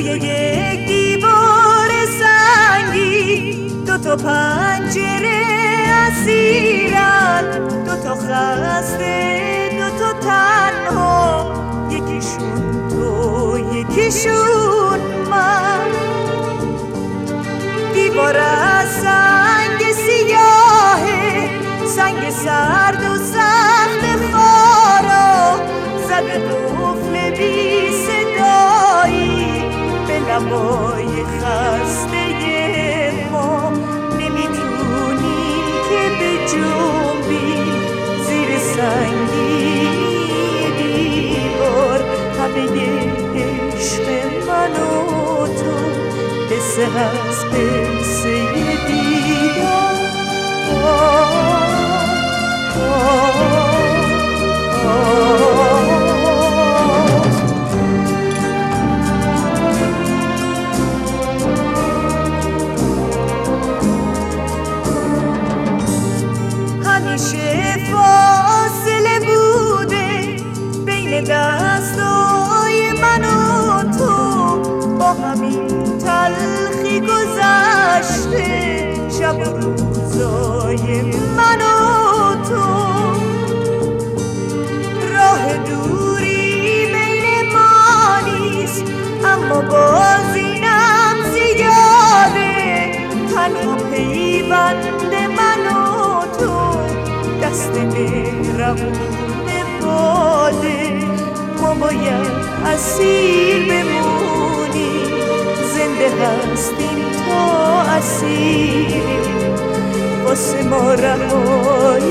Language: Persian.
روی یک دیوار سنگی دوتا پنجره اسیرن، دوتا خسته دوتا تنها، یکیشون تو یکیشون من. دیوار از سنگ سیاهه، سنگ سرد و سخت خارا، زده قفل بی صدایی به لبای خسته ما. نمیتونی که به جنبی زیر سنگی دیوار، همه عشق من و تو قصه هست، قصه دیدار. همیشه فاصله بوده بین دستای من و تو، با همین تلخی گذشته شب و روزای من و تو. راه دوری بین ما نیست، اما باز اینم زیاده. تنها پیوند من و تو دست مهربون باده. ما باید اسیر بمونیم، زنده هستیم تا اسیریم، واسه ما رهایی